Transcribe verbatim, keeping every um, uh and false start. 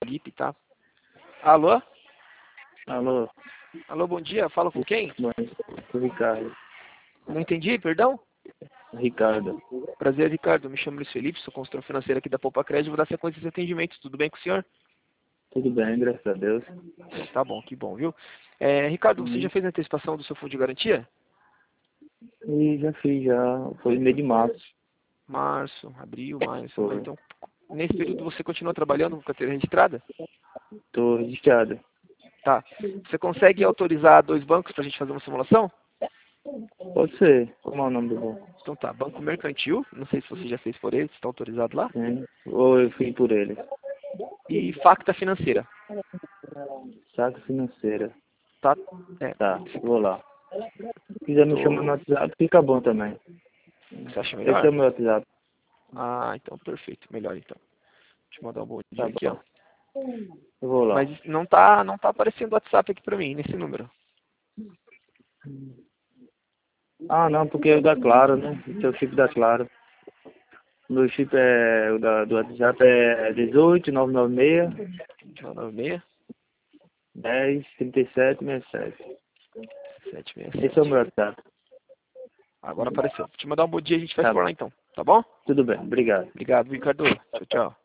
Felipe, tá? Alô? Alô, Alô, bom dia. Fala com quem? bom, sou Ricardo. Não entendi, perdão? Ricardo, Prazer, Ricardo. Me chamo Luiz Felipe, sou consultor financeiro aqui da Poupa Crédito. Vou dar sequência de atendimento. Tudo bem com o senhor? tudo bem, graças a Deus. Tá bom, que bom, viu? É, Ricardo, você já Hum, fez a antecipação do seu fundo de garantia? E já fiz, já. Foi no mês de março. Março, abril, maio, essa maio. Foi. Então, nesse período você continua trabalhando com carteira registrada? Tô registrado. Tá. Você consegue autorizar dois bancos para a gente fazer uma simulação? Pode ser. Como é o nome do banco? Então tá, Banco Mercantil, não sei se você já fez por ele, se está autorizado lá. Sim. Ou eu fiz por ele. E Facta Financeira, Saca financeira. tá? É, Tá, vou lá. Se quiser me chamar no tô... WhatsApp, fica bom também. Você acha Esse é melhor? o meu WhatsApp. Ah, então perfeito, melhor então. Deixa eu mandar um bom dia Tá aqui, ó. bom. Eu vou lá. Mas não tá, não tá aparecendo o WhatsApp aqui pra mim, nesse número. Ah, não, porque é o da Claro, né? Esse é o chip da Claro. Meu chip é, o da, do WhatsApp é dezoito, nove nove seis, nove nove seis, dez, trinta e sete, sessenta e sete. sete seis Esse é o sete. meu WhatsApp. Agora apareceu. Vou te mandar um bom dia, a gente vai se Tá falar bom. então, tá bom? Tudo bem. Obrigado. Obrigado, Ricardo. Tchau, tchau.